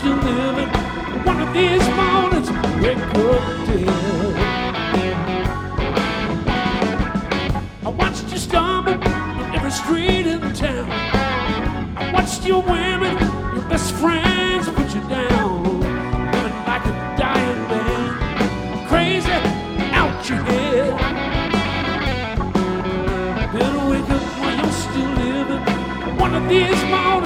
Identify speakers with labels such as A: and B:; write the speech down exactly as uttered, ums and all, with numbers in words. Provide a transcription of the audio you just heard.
A: still living. One of these mornings, wake up dead. I watched you stumble on every street in town. I watched your women, your best friends put you down. Living like a dying man, crazy out your head. Better wake up while you're still living. One of these mornings.